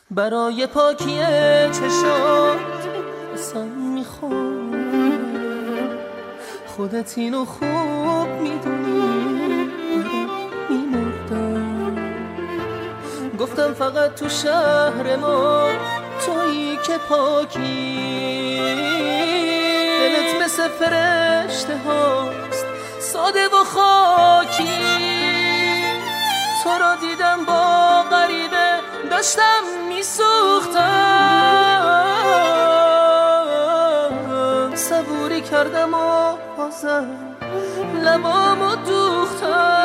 برای پاکی چشات قسم میخورم، خودت اینو خوب میدونی، میمردم. گفتم فقط تو شهر ما تویی که پاکی، دلت مثل فرشته هاست ساده و خاکی. تو رو دیدم با غریبه داشتم میسوختم، صبوری کردم و بازم لبامو دوختم.